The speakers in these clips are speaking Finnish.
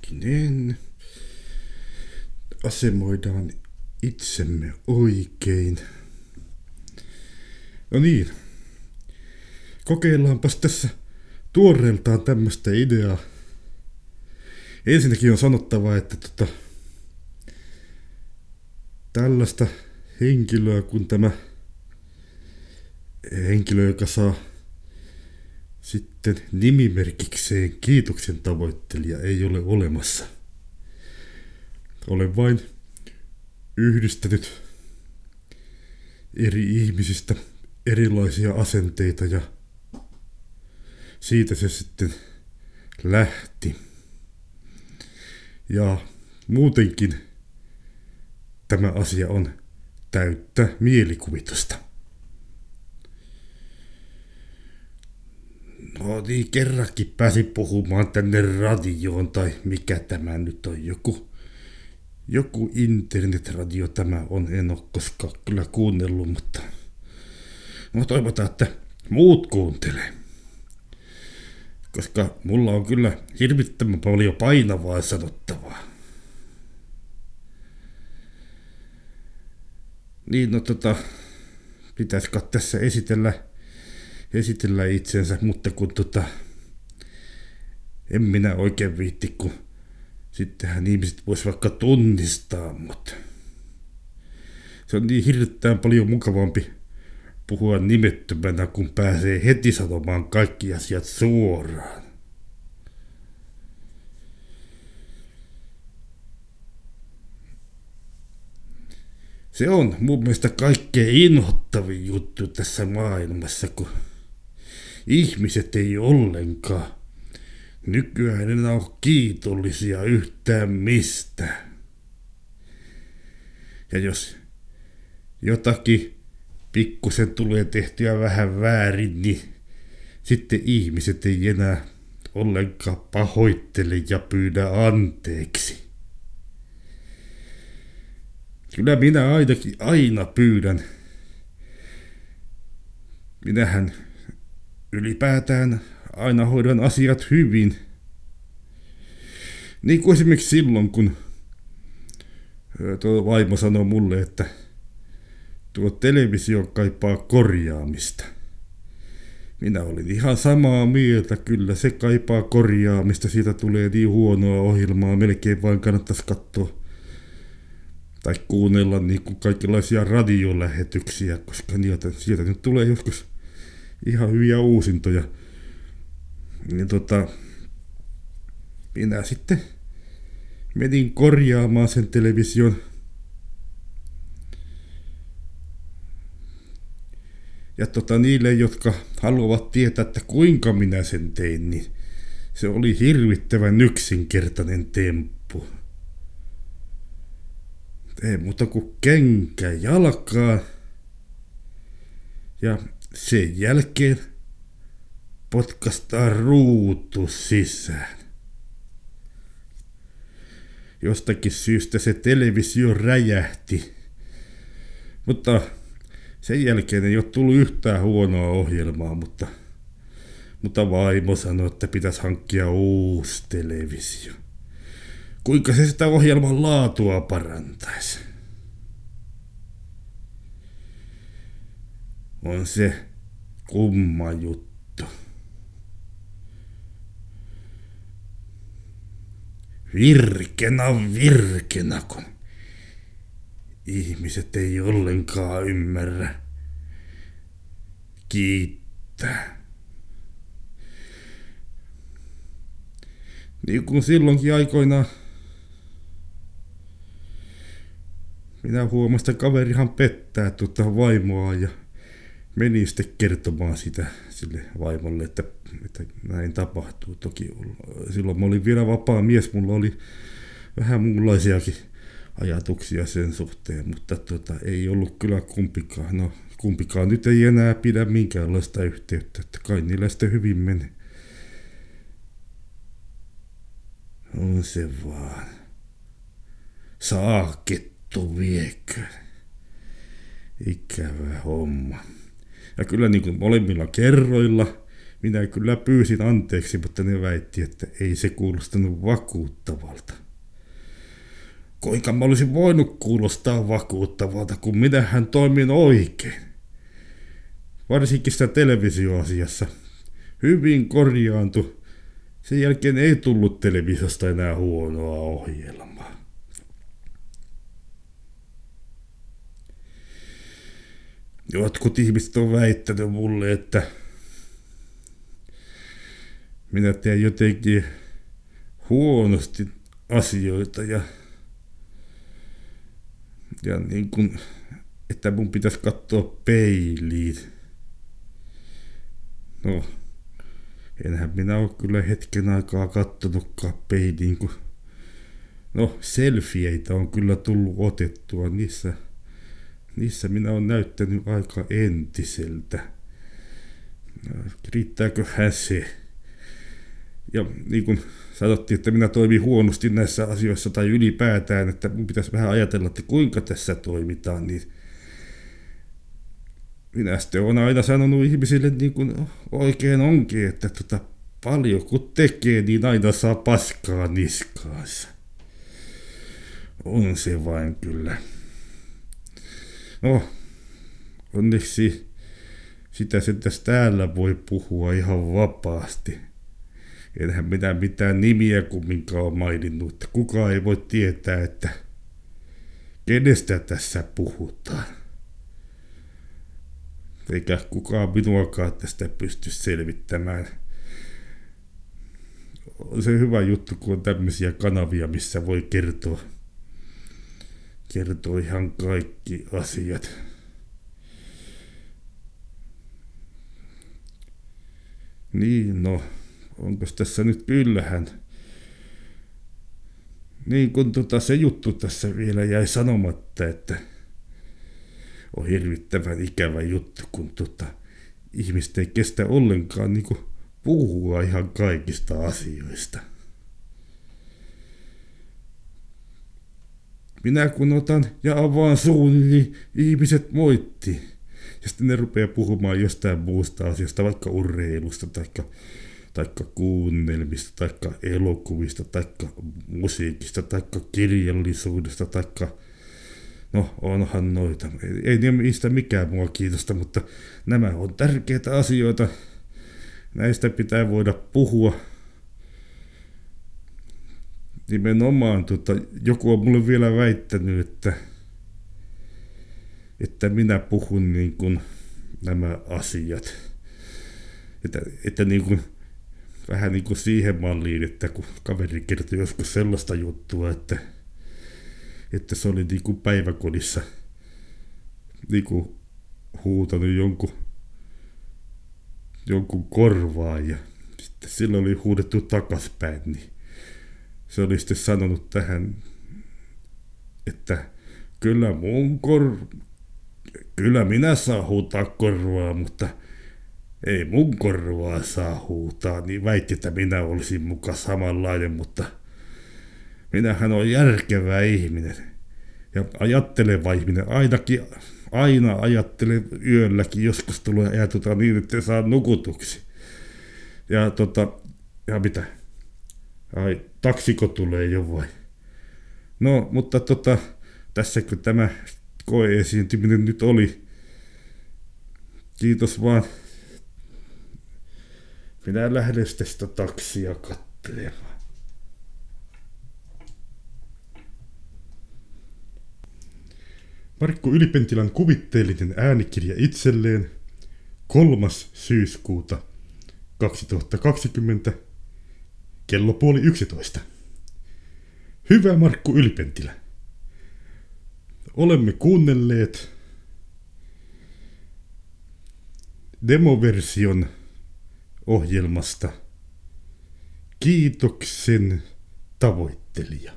hetkinen. Asemoidaan itsemme oikein. No niin. Kokeillaanpas tässä tuoreeltaan tämmöstä ideaa. Ensinnäkin on sanottava, että tällaista henkilöä kuin tämä henkilö, joka saa sitten nimimerkikseen kiitoksen tavoittelija, ei ole olemassa. Olen vain yhdistänyt eri ihmisistä erilaisia asenteita ja siitä se sitten lähti. Ja muutenkin tämä asia on täyttä mielikuvitusta. No niin, kerrankin pääsin puhumaan tänne radioon, tai mikä tämä nyt on, joku internetradio tämä on, en ole koskaan kyllä kuunnellut, mutta no toivotaan, että muut kuuntelee. Koska mulla on kyllä hirvittävän paljon painavaa sanottavaa. Niin pitäisikö tässä esitellä itsensä, mutta kun en minä oikein viitti, kun sittenhän ihmiset vois vaikka tunnistaa, mutta se on niin hirvittävän paljon mukavampi puhua nimettömänä, kun pääsee heti sanomaan kaikki asiat suoraan. Se on mun mielestä kaikkein inhottavin juttu tässä maailmassa, kun ihmiset ei ollenkaan nykyään enää ole kiitollisia yhtään mistään. Ja jos jotakin pikkusen tulee tehtyä vähän väärin, niin sitten ihmiset ei enää ollenkaan pahoittele ja pyydä anteeksi. Kyllä minä ainakin aina pyydän. Minähän ylipäätään aina hoidan asiat hyvin. Niin kuin esimerkiksi silloin, kun tuo vaimo sanoi mulle, että tuo televisio kaipaa korjaamista. Minä olin ihan samaa mieltä, kyllä se kaipaa korjaamista, siitä tulee niin huonoa ohjelmaa, melkein vain kannattaisi katsoa tai kuunnella niin kuin kaikenlaisia radiolähetyksiä, koska sieltä nyt tulee joskus ihan hyviä uusintoja. Niin minä sitten menin korjaamaan sen television. Ja niille, jotka haluavat tietää, että kuinka minä sen tein, niin se oli hirvittävän yksinkertainen temppu. Ei muuta kuin kenkä jalkaan. Ja sen jälkeen potkastaan ruutu sisään. Jostakin syystä se televisio räjähti. Mutta sen jälkeen ei ole tullut yhtään huonoa ohjelmaa, mutta vaimo sanoi, että pitäisi hankkia uusi televisio. Kuinka se sitä ohjelman laatua parantaisi? On se kumma juttu. Virkenä, kun ihmiset ei ollenkaan ymmärrä kiittää. Niin kuin silloinkin aikoinaan minä huomasin, että kaverihan pettää vaimoa ja menin sitten kertomaan sitä sille vaimolle, että näin tapahtuu. Toki silloin mä olin vielä vapaa mies, mulla oli vähän muunlaisiakin ajatuksia sen suhteen, mutta ei ollut kyllä kumpikaan. No kumpikaan nyt ei enää pidä minkäänlaista yhteyttä, että kai niillä sitten hyvin menee. On se vaan. Saakettu viekö. Ikävä homma. Ja kyllä niin kuin molemmilla kerroilla Minä kyllä pyysin anteeksi, mutta ne väitti, että ei se kuulostanut vakuuttavalta. Kuinka mä olisin voinut kuulostaa vakuuttavalta, kun minähän toimin oikein? Varsinkin sitä televisioasiassa. Hyvin korjaantu. Sen jälkeen ei tullut televisiosta enää huonoa ohjelmaa. Jotkut ihmiset on väittänyt mulle, että minä teen jotenkin huonosti asioita ja niin kuin, että mun pitäisi katsoa peiliin. No, enhän minä ole kyllä hetken aikaa kattonutkaan peiliin, kun selfieitä on kyllä tullut otettua. Niissä minä olen näyttänyt aika entiseltä. Riittääköhän se? Ja niin kuin sanottiin, että minä toimin huonosti näissä asioissa tai ylipäätään, että mun pitäisi vähän ajatella, että kuinka tässä toimitaan, niin minä sitten olen aina sanonut ihmisille niin kuin oikein onkin, että paljon kun tekee, niin aina saa paskaa niskaansa. On se vain kyllä. No, onneksi sitä sentäs täällä voi puhua ihan vapaasti. Enhän minä mitään nimiä kumminkaan ole maininnut, että kukaan ei voi tietää, että kenestä tässä puhutaan. Eikä kukaan minuakaan tästä pysty selvittämään. On se hyvä juttu, kun on tämmöisiä kanavia, missä voi kertoo ihan kaikki asiat. Niin, onkos tässä nyt kyllähän? Niin kun se juttu tässä vielä jäi sanomatta, että on hirvittävän ikävä juttu, kun ihmiset ei kestä ollenkaan niin kuin puhua ihan kaikista asioista. Minä kun otan ja avaan suuni, niin ihmiset moittii. Ja sitten ne rupeaa puhumaan jostain muusta asiasta, vaikka urheilusta, taikka kuunnelmista, taikka elokuvista, taikka musiikista, taikka kirjallisuudesta, taikka onhan noita. Ei niistä mikään mua kiinnosta, mutta nämä on tärkeitä asioita. Näistä pitää voida puhua. Nimenomaan joku on mulle vielä väittänyt, että minä puhun niin kuin nämä asiat. Että niin kuin, vähän niin kuin siihen malliin, että kun kaveri kertoi joskus sellaista juttua, että se oli niin kuin päiväkodissa niin kuin huutanut jonkun korvaan ja sitten silloin oli huudettu takaspäin, niin se oli sitten sanonut tähän, että kyllä minä saan huutaa korvaa, mutta ei mun korvaa saa huutaa, niin väitti, että minä olisin muka samanlainen, mutta minähän olen järkevä ihminen ja ajatteleva ihminen, aina ajattelen yölläkin, joskus tulee ajatuta niin, että saa nukutuksi. Ja mitä? Ai, taksiko tulee jo vai? No, mutta tässä kun tämä koe-esiintyminen nyt oli, kiitos vaan. Minä lähden sitä taksia katselemaan. Markku Ylipentilän kuvitteellinen äänikirja itselleen 3. syyskuuta 2020 kello 10:30. Hyvä Markku Ylipentilä. Olemme kuunnelleet demoversion ohjelmasta Kiitoksen tavoittelija.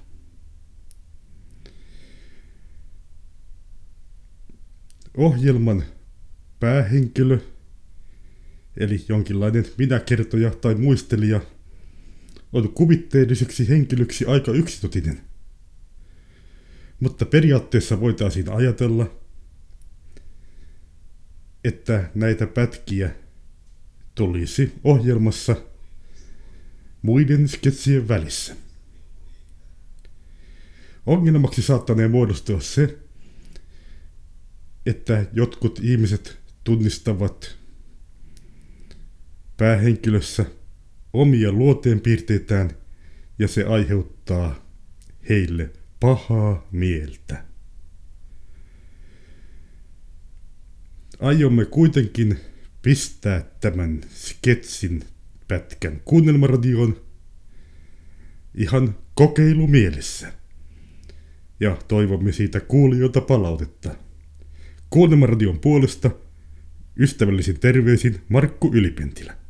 Ohjelman päähenkilö, eli jonkinlainen minäkertoja tai muistelija, on kuvitteelliseksi henkilöksi aika yksitotinen. Mutta periaatteessa voitaisiin ajatella, että näitä pätkiä tulisi ohjelmassa muiden sketsien välissä. Ongelmaksi saattanee muodostua se, että jotkut ihmiset tunnistavat päähenkilössä omia luonteenpiirteitään ja se aiheuttaa heille pahaa mieltä. Aiomme kuitenkin pistää tämän sketsin pätkän kuunnelmaradioon ihan kokeilumielessä. Ja toivomme siitä kuulijoilta palautetta. Kuunnelmaradion puolesta ystävällisin terveisin Markku Ylipentilä.